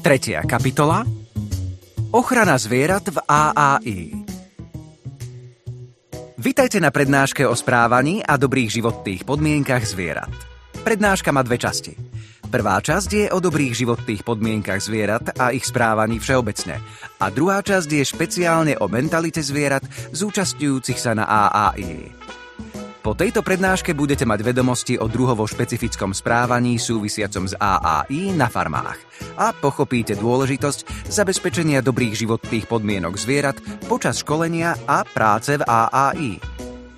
Tretia kapitola. Ochrana zvierat v AAI. Vitajte na prednáške o správaní a dobrých životných podmienkach zvierat. Prednáška má dve časti. Prvá časť je o dobrých životných podmienkach zvierat a ich správaní všeobecne. A druhá časť je špeciálne o mentalite zvierat zúčastňujúcich sa na AAI. Po tejto prednáške budete mať vedomosti o druhovo špecifickom správaní súvisiacom s AAI na farmách a pochopíte dôležitosť zabezpečenia dobrých životných podmienok zvierat počas školenia a práce v AAI.